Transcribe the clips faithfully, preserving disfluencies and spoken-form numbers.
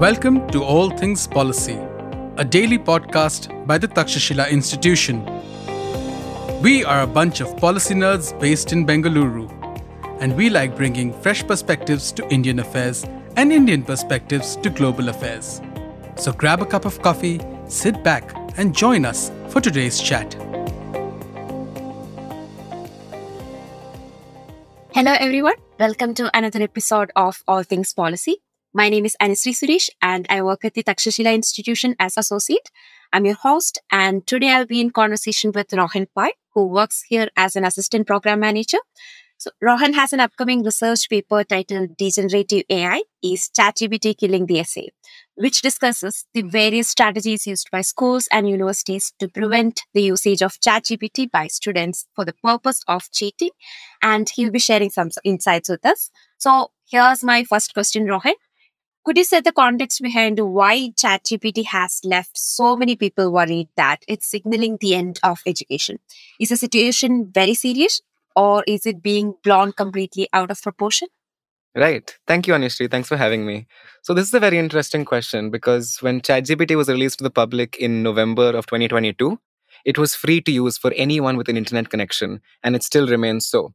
Welcome to All Things Policy, a daily podcast by the Takshashila Institution. We are a bunch of policy nerds based in Bengaluru, and we like bringing fresh perspectives to Indian affairs and Indian perspectives to global affairs. So grab a cup of coffee, sit back, and join us for today's chat. Hello everyone, welcome to another episode of All Things Policy. My name is Anusri Suresh and I work at the Takshashila Institution as associate. I'm your host and today I'll be in conversation with Rohan Pai, who works here as an assistant program manager. So Rohan has an upcoming research paper titled Degenerative A I, Is ChatGPT Killing the Essay?, which discusses the various strategies used by schools and universities to prevent the usage of ChatGPT by students for the purpose of cheating. And he'll be sharing some insights with us. So here's my first question, Rohan. Could you set the context behind why ChatGPT has left so many people worried that it's signaling the end of education? Is the situation very serious or is it being blown completely out of proportion? Right. Thank you, Anushree. Thanks for having me. So this is a very interesting question because when ChatGPT was released to the public in November of twenty twenty-two, it was free to use for anyone with an internet connection, and it still remains so.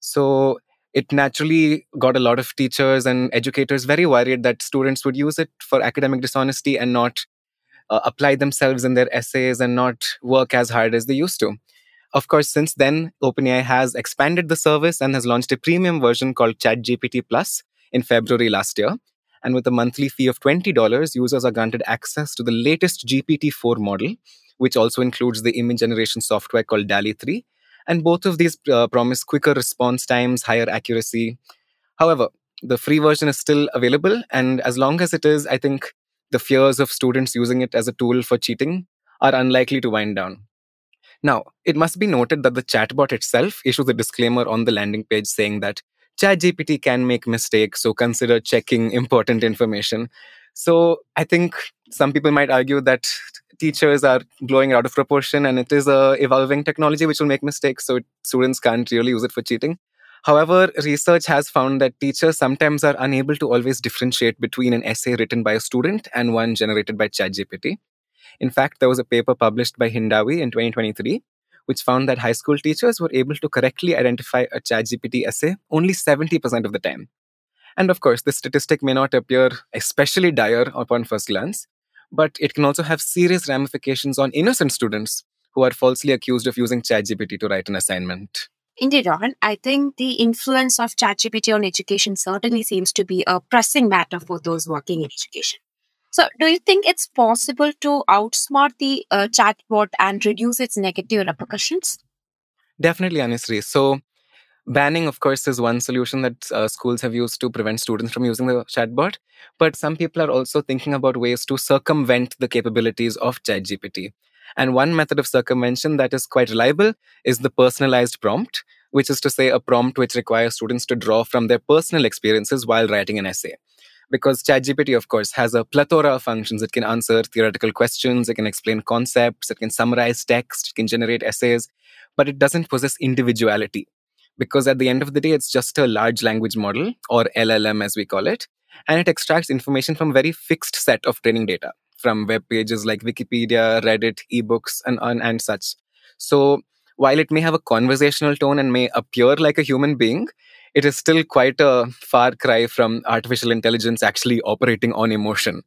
So it naturally got a lot of teachers and educators very worried that students would use it for academic dishonesty and not uh, apply themselves in their essays and not work as hard as they used to. Of course, since then, OpenAI has expanded the service and has launched a premium version called ChatGPT Plus in February last year. And with a monthly fee of twenty dollars, users are granted access to the latest G P T four model, which also includes the image generation software called DALL-E three. And both of these uh, promise quicker response times, higher accuracy. However, the free version is still available. And as long as it is, I think the fears of students using it as a tool for cheating are unlikely to wind down. Now, it must be noted that the chatbot itself issues a disclaimer on the landing page saying that ChatGPT can make mistakes, so consider checking important information. So I think some people might argue that teachers are blowing it out of proportion and it is a evolving technology which will make mistakes, so students can't really use it for cheating. However, research has found that teachers sometimes are unable to always differentiate between an essay written by a student and one generated by ChatGPT. In fact, there was a paper published by Hindawi in twenty twenty-three, which found that high school teachers were able to correctly identify a ChatGPT essay only seventy percent of the time. And of course, this statistic may not appear especially dire upon first glance, but it can also have serious ramifications on innocent students who are falsely accused of using ChatGPT to write an assignment. Indeed, Rohan. I think the influence of ChatGPT on education certainly seems to be a pressing matter for those working in education. So, do you think it's possible to outsmart the uh, chatbot and reduce its negative repercussions? Definitely, Anushree. So, banning, of course, is one solution that uh, schools have used to prevent students from using the chatbot. But some people are also thinking about ways to circumvent the capabilities of ChatGPT. And one method of circumvention that is quite reliable is the personalized prompt, which is to say a prompt which requires students to draw from their personal experiences while writing an essay. Because ChatGPT, of course, has a plethora of functions. It can answer theoretical questions, it can explain concepts, it can summarize text, it can generate essays, but it doesn't possess individuality. Because at the end of the day, it's just a large language model, or L L M as we call it, and it extracts information from a very fixed set of training data, from web pages like Wikipedia, Reddit, ebooks, and, and, and such. So while it may have a conversational tone and may appear like a human being, it is still quite a far cry from artificial intelligence actually operating on emotion.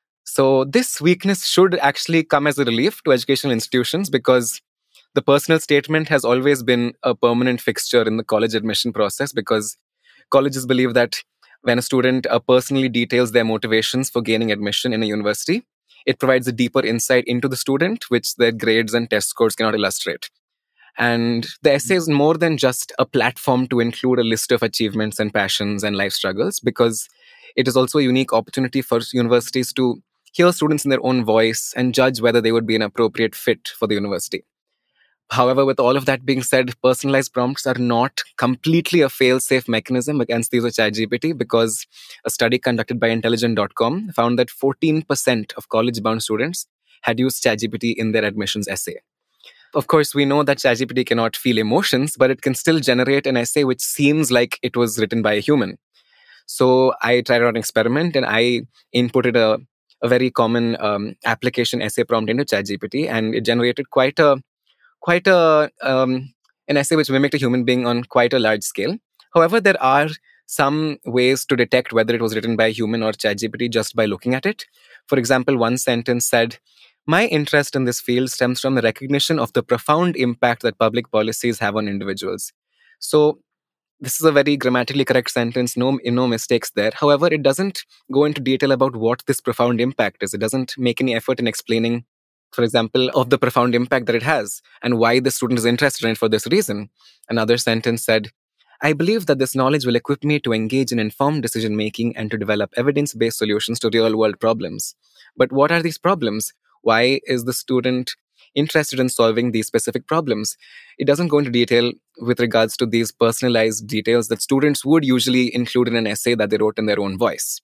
So this weakness should actually come as a relief to educational institutions because the personal statement has always been a permanent fixture in the college admission process because colleges believe that when a student uh, personally details their motivations for gaining admission in a university, it provides a deeper insight into the student, which their grades and test scores cannot illustrate. And the essay is more than just a platform to include a list of achievements and passions and life struggles, because it is also a unique opportunity for universities to hear students in their own voice and judge whether they would be an appropriate fit for the university. However, with all of that being said, personalized prompts are not completely a fail-safe mechanism against the use of ChatGPT because a study conducted by intelligent dot com found that fourteen percent of college-bound students had used ChatGPT in their admissions essay. Of course, we know that ChatGPT cannot feel emotions, but it can still generate an essay which seems like it was written by a human. So I tried out an experiment and I inputted a, a very common um, application essay prompt into ChatGPT, and it generated quite a quite a um, an essay which mimicked a human being on quite a large scale. However, there are some ways to detect whether it was written by a human or ChatGPT just by looking at it. For example, one sentence said, "My interest in this field stems from the recognition of the profound impact that public policies have on individuals." So this is a very grammatically correct sentence, no, no mistakes there. However, it doesn't go into detail about what this profound impact is. It doesn't make any effort in explaining, for example, of the profound impact that it has and why the student is interested in it for this reason. Another sentence said, "I believe that this knowledge will equip me to engage in informed decision making and to develop evidence based solutions to real world problems." But what are these problems? Why is the student interested in solving these specific problems? It doesn't go into detail with regards to these personalized details that students would usually include in an essay that they wrote in their own voice.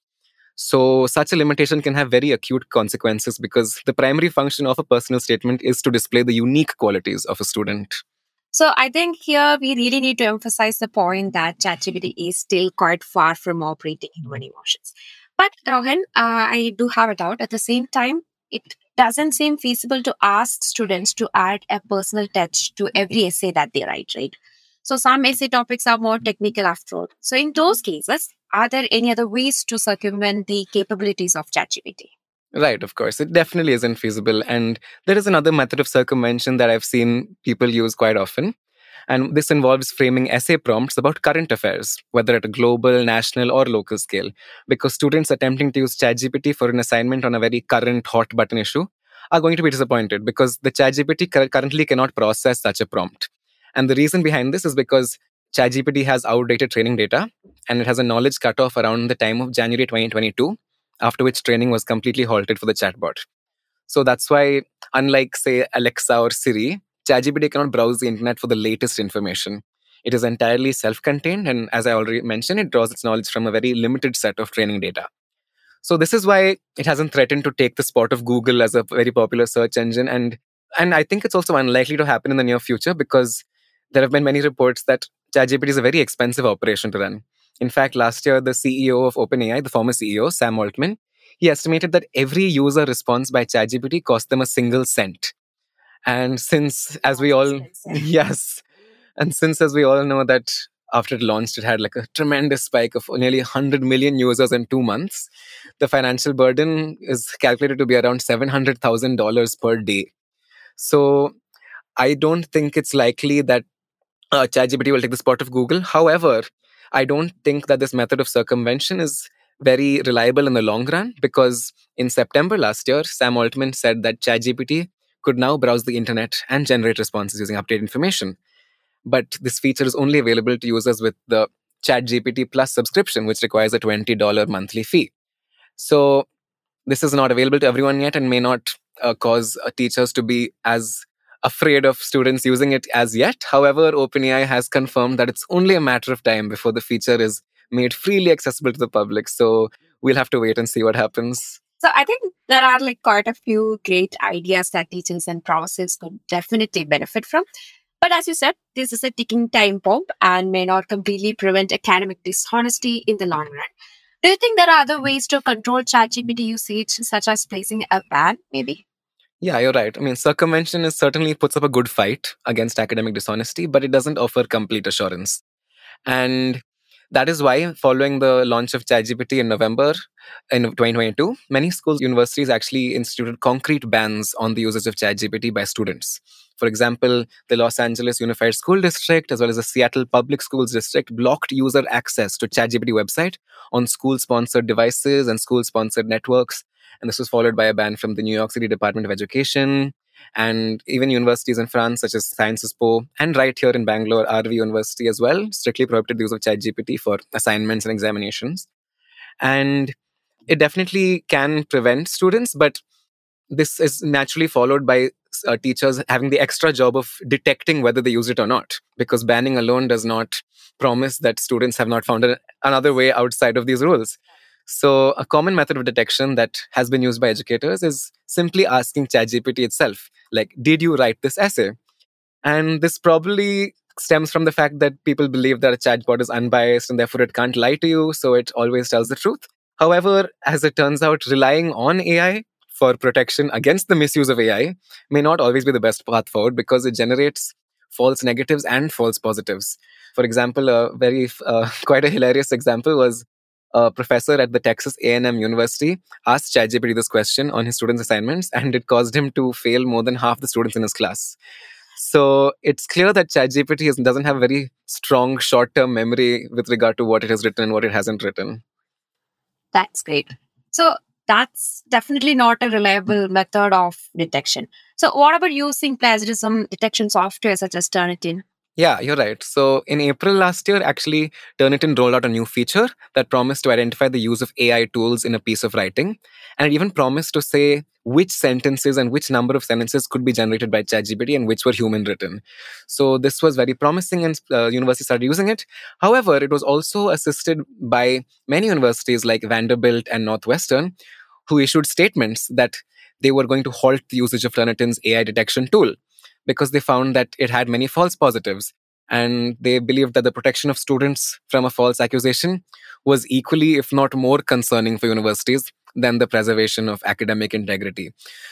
So such a limitation can have very acute consequences because the primary function of a personal statement is to display the unique qualities of a student. So I think here we really need to emphasize the point that ChatGPT is still quite far from operating human emotions. But Rohan, uh, I do have a doubt. At the same time, it doesn't seem feasible to ask students to add a personal touch to every essay that they write, right? So some essay topics are more technical after all. So in those cases, are there any other ways to circumvent the capabilities of ChatGPT? Right, of course. It definitely isn't feasible. And there is another method of circumvention that I've seen people use quite often. And this involves framing essay prompts about current affairs, whether at a global, national, or local scale. Because students attempting to use ChatGPT for an assignment on a very current hot button issue are going to be disappointed because the ChatGPT cur- currently cannot process such a prompt. And the reason behind this is because ChatGPT has outdated training data and it has a knowledge cutoff around the time of January twenty twenty-two, after which training was completely halted for the chatbot. So that's why, unlike, say, Alexa or Siri, ChatGPT cannot browse the internet for the latest information. It is entirely self-contained, and as I already mentioned, it draws its knowledge from a very limited set of training data. So this is why it hasn't threatened to take the spot of Google as a very popular search engine, and and I think it's also unlikely to happen in the near future because there have been many reports that ChatGPT is a very expensive operation to run. In fact, last year, the C E O of OpenAI, the former C E O, Sam Altman, he estimated that every user response by ChatGPT cost them a single cent. And since, as we all, yes, and since, as we all know, that after it launched, it had like a tremendous spike of nearly one hundred million users in two months, the financial burden is calculated to be around seven hundred thousand dollars per day. So I don't think it's likely that uh, ChatGPT will take the spot of Google. However, I don't think that this method of circumvention is very reliable in the long run because in September last year, Sam Altman said that ChatGPT could now browse the internet and generate responses using updated information. But this feature is only available to users with the ChatGPT Plus subscription, which requires a twenty dollars monthly fee. So this is not available to everyone yet and may not uh, cause uh, teachers to be as afraid of students using it as yet. However, OpenAI has confirmed that it's only a matter of time before the feature is made freely accessible to the public. So we'll have to wait and see what happens. So I think there are like quite a few great ideas that teachers and professors could definitely benefit from. But as you said, this is a ticking time bomb and may not completely prevent academic dishonesty in the long run. Do you think there are other ways to control ChatGPT usage, such as placing a ban, maybe? Yeah, you're right. I mean, circumvention is certainly puts up a good fight against academic dishonesty, but it doesn't offer complete assurance. And that is why, following the launch of ChatGPT in November in twenty twenty-two, many schools, universities actually instituted concrete bans on the usage of ChatGPT by students. For example, the Los Angeles Unified School District, as well as the Seattle Public Schools District, blocked user access to ChatGPT website on school-sponsored devices and school-sponsored networks. And this was followed by a ban from the New York City Department of Education. And even universities in France, such as Sciences Po, and right here in Bangalore, R V University as well, strictly prohibited the use of ChatGPT for assignments and examinations. And it definitely can prevent students, but this is naturally followed by uh, teachers having the extra job of detecting whether they use it or not, because banning alone does not promise that students have not found a, another way outside of these rules. So a common method of detection that has been used by educators is simply asking ChatGPT itself, like, did you write this essay? And this probably stems from the fact that people believe that a chatbot is unbiased and therefore it can't lie to you, so it always tells the truth. However, as it turns out, relying on A I for protection against the misuse of A I may not always be the best path forward, because it generates false negatives and false positives. For example, a very uh, quite a hilarious example was a professor at the Texas A and M University asked ChatGPT this question on his students' assignments, and it caused him to fail more than half the students in his class. So it's clear that ChatGPT is, doesn't have very strong short-term memory with regard to what it has written and what it hasn't written. That's great. So that's definitely not a reliable method of detection. So what about using plagiarism detection software such as Turnitin? Yeah, you're right. So in April last year, actually, Turnitin rolled out a new feature that promised to identify the use of A I tools in a piece of writing. And it even promised to say which sentences and which number of sentences could be generated by ChatGPT and which were human written. So this was very promising, and uh, universities started using it. However, it was also assisted by many universities like Vanderbilt and Northwestern, who issued statements that they were going to halt the usage of Turnitin's A I detection tool, because they found that it had many false positives. And they believed that the protection of students from a false accusation was equally, if not more, concerning for universities than the preservation of academic integrity.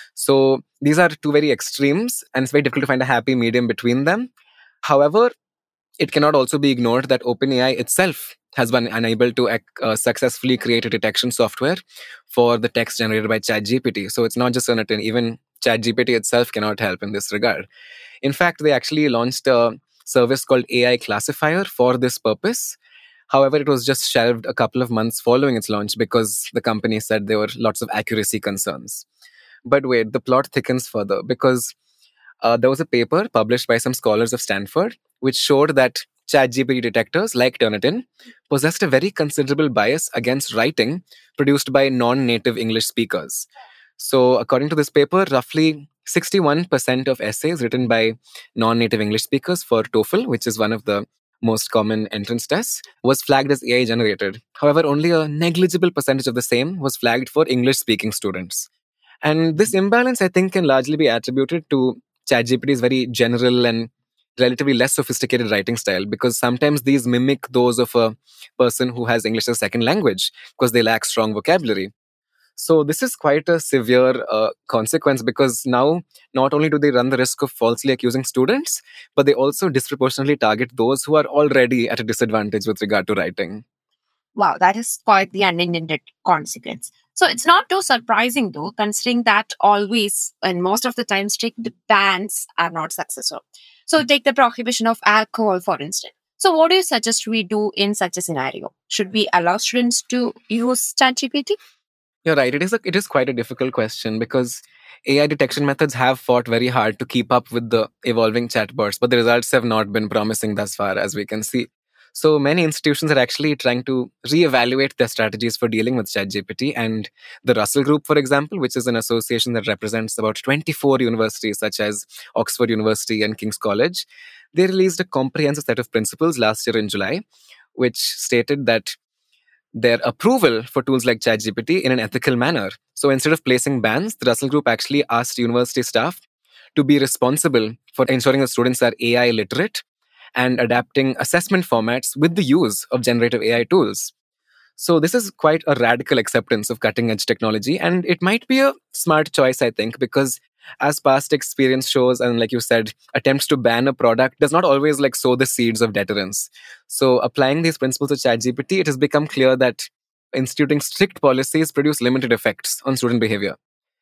So these are two very extremes, and it's very difficult to find a happy medium between them. However, it cannot also be ignored that OpenAI itself has been unable to uh, successfully create a detection software for the text generated by ChatGPT. So it's not just Turnitin, even ChatGPT itself cannot help in this regard. In fact, they actually launched a service called A I Classifier for this purpose. However, it was just shelved a couple of months following its launch because the company said there were lots of accuracy concerns. But wait, the plot thickens further, because uh, there was a paper published by some scholars of Stanford which showed that ChatGPT detectors like Turnitin possessed a very considerable bias against writing produced by non-native English speakers. So according to this paper, roughly sixty-one percent of essays written by non-native English speakers for TOEFL, which is one of the most common entrance tests, was flagged as A I generated. However, only a negligible percentage of the same was flagged for English-speaking students. And this imbalance, I think, can largely be attributed to ChatGPT's very general and relatively less sophisticated writing style, because sometimes these mimic those of a person who has English as a second language because they lack strong vocabulary. So this is quite a severe uh, consequence, because now not only do they run the risk of falsely accusing students, but they also disproportionately target those who are already at a disadvantage with regard to writing. Wow, that is quite the unintended consequence. So it's not too surprising, though, considering that always and most of the time strict bans are not successful. So take the prohibition of alcohol, for instance. So what do you suggest we do in such a scenario? Should we allow students to use ChatGPT? You're right. It is a, it is quite a difficult question, because A I detection methods have fought very hard to keep up with the evolving chatbots, but the results have not been promising thus far, as we can see. So many institutions are actually trying to reevaluate their strategies for dealing with ChatGPT. And the Russell Group, for example, which is an association that represents about twenty-four universities, such as Oxford University and King's College, they released a comprehensive set of principles last year in July, which stated that their approval for tools like ChatGPT in an ethical manner. So instead of placing bans, the Russell Group actually asked university staff to be responsible for ensuring that students are A I literate and adapting assessment formats with the use of generative A I tools. So this is quite a radical acceptance of cutting-edge technology, and it might be a smart choice, I think, because as past experience shows, and like you said, attempts to ban a product does not always like sow the seeds of deterrence. So applying these principles to ChatGPT, it has become clear that instituting strict policies produce limited effects on student behavior.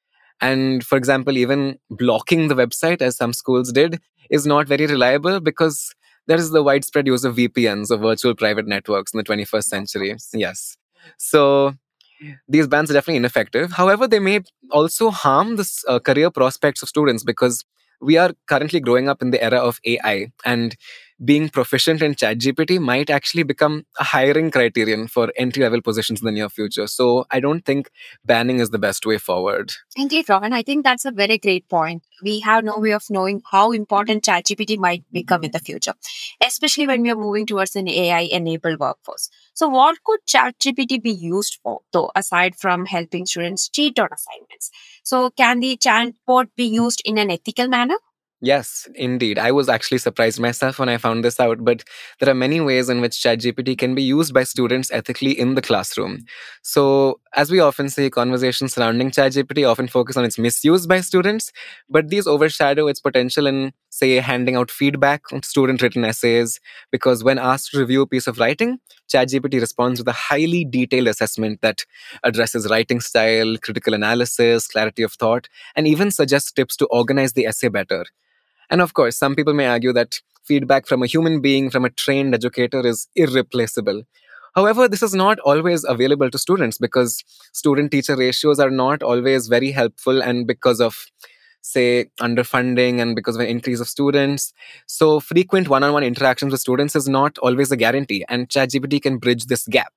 And for example, even blocking the website, as some schools did, is not very reliable, because there is the widespread use of V P Ns, or virtual private networks, in the twenty-first century. Yes. So these bans are definitely ineffective. However, they may also harm the uh, career prospects of students, because we are currently growing up in the era of A I, and being proficient in ChatGPT might actually become a hiring criterion for entry-level positions in the near future. So I don't think banning is the best way forward. Indeed, Robin, I think that's a very great point. We have no way of knowing how important ChatGPT might become in the future, especially when we are moving towards an A I-enabled workforce. So what could ChatGPT be used for, though, aside from helping students cheat on assignments? So can the chatbot be used in an ethical manner? Yes, indeed. I was actually surprised myself when I found this out, but there are many ways in which ChatGPT can be used by students ethically in the classroom. So, as we often say, conversations surrounding ChatGPT often focus on its misuse by students, but these overshadow its potential in, say, handing out feedback on student written essays. Because when asked to review a piece of writing, ChatGPT responds with a highly detailed assessment that addresses writing style, critical analysis, clarity of thought, and even suggests tips to organize the essay better. And of course, some people may argue that feedback from a human being, from a trained educator, is irreplaceable. However, this is not always available to students because student teacher ratios are not always very helpful, and because of, say, underfunding and because of an increase of students. So, frequent one on one interactions with students is not always a guarantee, and ChatGPT can bridge this gap.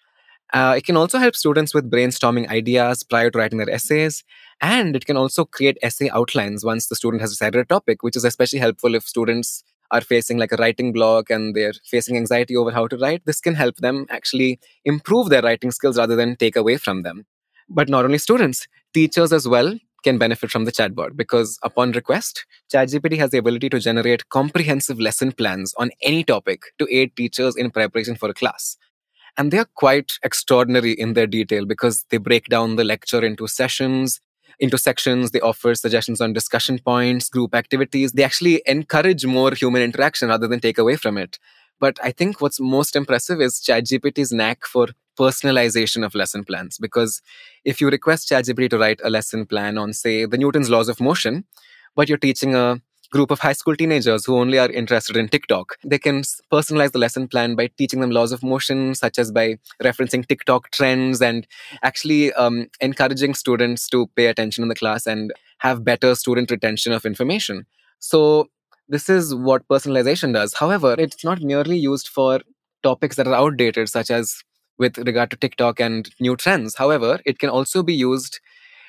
Uh, it can also help students with brainstorming ideas prior to writing their essays. And it can also create essay outlines once the student has decided a topic, which is especially helpful if students are facing like a writing block and they're facing anxiety over how to write. This can help them actually improve their writing skills rather than take away from them. But not only students, teachers as well can benefit from the chatbot because upon request, ChatGPT has the ability to generate comprehensive lesson plans on any topic to aid teachers in preparation for a class. And they are quite extraordinary in their detail because they break down the lecture into sessions, into sections. They offer suggestions on discussion points, group activities. They actually encourage more human interaction rather than take away from it. But I think what's most impressive is ChatGPT's knack for personalization of lesson plans. Because if you request ChatGPT to write a lesson plan on, say, the Newton's laws of motion, but you're teaching a group of high school teenagers who only are interested in TikTok, they can personalize the lesson plan by teaching them laws of motion, such as by referencing TikTok trends and actually um, encouraging students to pay attention in the class and have better student retention of information. So this is what personalization does. However, it's not merely used for topics that are outdated, such as with regard to TikTok and new trends. However, it can also be used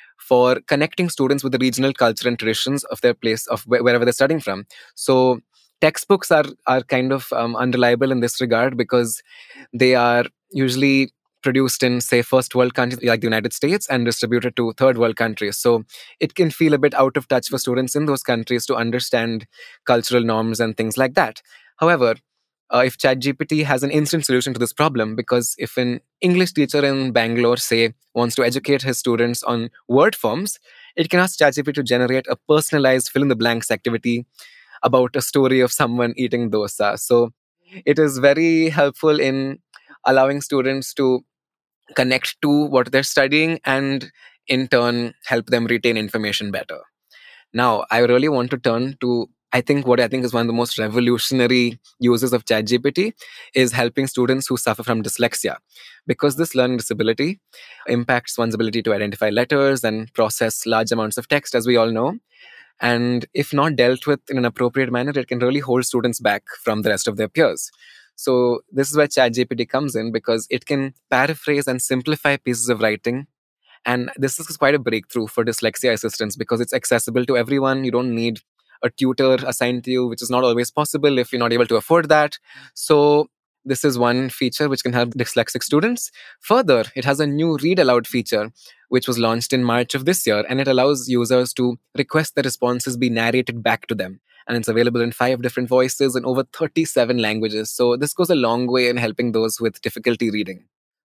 for connecting students with the regional culture and traditions of their place of wh- wherever they're studying from. So textbooks are are kind of um, unreliable in this regard because they are usually produced in, say, first world countries like the United States and distributed to third world countries. So it can feel a bit out of touch for students in those countries to understand cultural norms and things like that. However, uh, if ChatGPT has an instant solution to this problem, because if an English teacher in Bangalore, say, wants to educate his students on word forms, it can ask ChatGPT to generate a personalized fill in the blanks activity about a story of someone eating dosa. So it is very helpful in allowing students to connect to what they're studying and in turn help them retain information better. Now, I really want to turn to, I think what I think is one of the most revolutionary uses of ChatGPT is helping students who suffer from dyslexia. Because this learning disability impacts one's ability to identify letters and process large amounts of text, as we all know. And if not dealt with in an appropriate manner, it can really hold students back from the rest of their peers. So this is where ChatGPT comes in because it can paraphrase and simplify pieces of writing. And this is quite a breakthrough for dyslexia assistants because it's accessible to everyone. You don't need a tutor assigned to you, which is not always possible if you're not able to afford that. So this is one feature which can help dyslexic students. Further, it has a new read aloud feature, which was launched in March of this year, and it allows users to request the responses be narrated back to them. And it's available in five different voices in over thirty-seven languages. So this goes a long way in helping those with difficulty reading.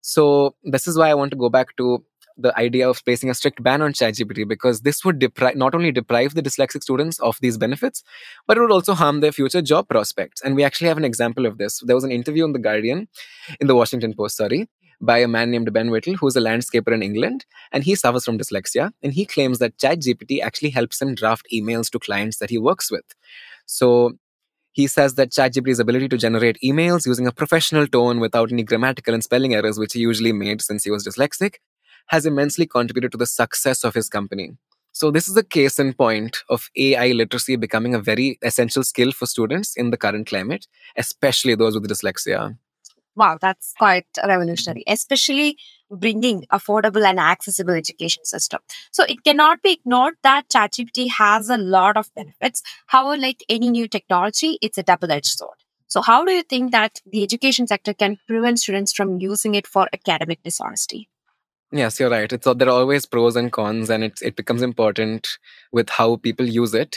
So this is why I want to go back to the idea of placing a strict ban on ChatGPT, because this would depri- not only deprive the dyslexic students of these benefits, but it would also harm their future job prospects. And we actually have an example of this. There was an interview in The Guardian, in the Washington Post, sorry, by a man named Ben Whittle, who's a landscaper in England, and he suffers from dyslexia. And he claims that ChatGPT actually helps him draft emails to clients that he works with. So he says that ChatGPT's ability to generate emails using a professional tone without any grammatical and spelling errors, which he usually made since he was dyslexic, has immensely contributed to the success of his company. So this is a case in point of A I literacy becoming a very essential skill for students in the current climate, especially those with dyslexia. Wow, that's quite revolutionary, especially bringing affordable and accessible education system. So it cannot be ignored that ChatGPT has a lot of benefits. However, like any new technology, it's a double-edged sword. So how do you think that the education sector can prevent students from using it for academic dishonesty? Yes, you're right. It's there are always pros and cons, and it it becomes important with how people use it.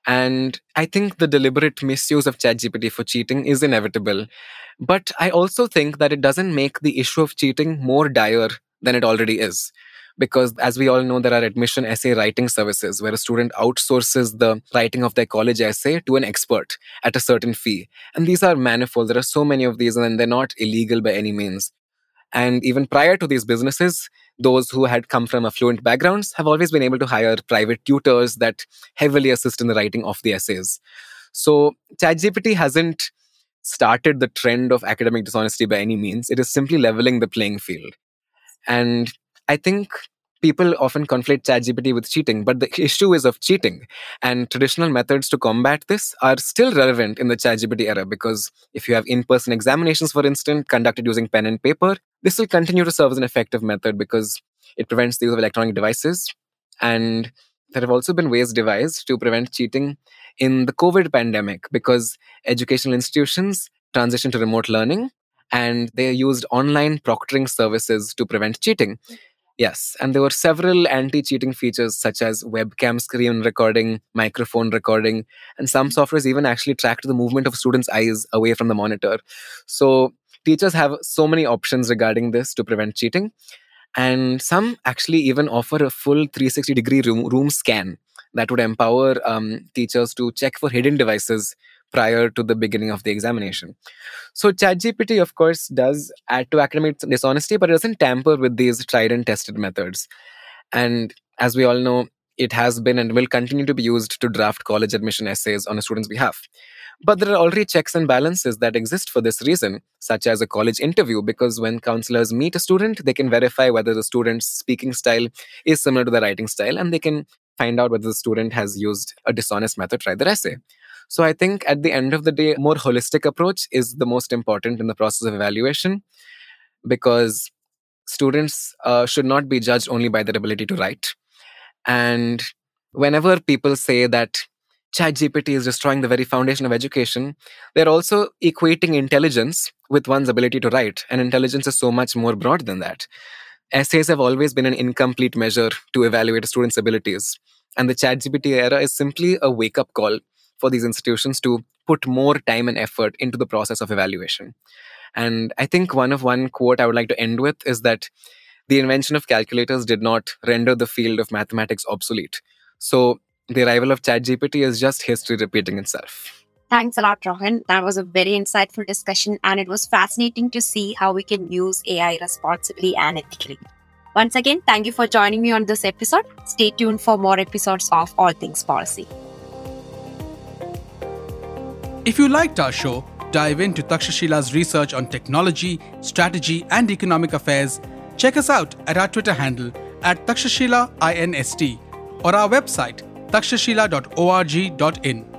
And I think the deliberate misuse of ChatGPT for cheating is inevitable. But I also think that it doesn't make the issue of cheating more dire than it already is. Because as we all know, there are admission essay writing services where a student outsources the writing of their college essay to an expert at a certain fee. And these are manifold. There are so many of these, and they're not illegal by any means. And even prior to these businesses, those who had come from affluent backgrounds have always been able to hire private tutors that heavily assist in the writing of the essays. So ChatGPT hasn't started the trend of academic dishonesty by any means. It is simply leveling the playing field. And I think people often conflate ChatGPT with cheating, but the issue is of cheating. And traditional methods to combat this are still relevant in the ChatGPT era, because if you have in-person examinations, for instance, conducted using pen and paper, this will continue to serve as an effective method because it prevents the use of electronic devices. And there have also been ways devised to prevent cheating in the COVID pandemic, because educational institutions transitioned to remote learning and they used online proctoring services to prevent cheating. Yes, and there were several anti-cheating features such as webcam screen recording, microphone recording, and some softwares even actually tracked the movement of students' eyes away from the monitor. So teachers have so many options regarding this to prevent cheating. And some actually even offer a full three sixty degree room, room scan that would empower um, teachers to check for hidden devices prior to the beginning of the examination. So ChatGPT, of course, does add to academic dishonesty, but it doesn't tamper with these tried and tested methods. And as we all know, it has been and will continue to be used to draft college admission essays on a student's behalf. But there are already checks and balances that exist for this reason, such as a college interview, because when counselors meet a student, they can verify whether the student's speaking style is similar to the writing style, and they can find out whether the student has used a dishonest method to write their essay. So I think at the end of the day, a more holistic approach is the most important in the process of evaluation, because students uh, should not be judged only by their ability to write. And whenever people say that ChatGPT is destroying the very foundation of education, they're also equating intelligence with one's ability to write. And intelligence is so much more broad than that. Essays have always been an incomplete measure to evaluate a student's abilities. And the ChatGPT era is simply a wake-up call for these institutions to put more time and effort into the process of evaluation. And I think one of one quote I would like to end with is that the invention of calculators did not render the field of mathematics obsolete. So the arrival of ChatGPT is just history repeating itself. Thanks a lot, Rohan. That was a very insightful discussion, and it was fascinating to see how we can use A I responsibly and ethically. Once again, thank you for joining me on this episode. Stay tuned for more episodes of All Things Policy. If you liked our show, dive into Takshashila's research on technology, strategy, and economic affairs. Check us out at our Twitter handle at Takshashila Inst or our website takshashila dot org dot in.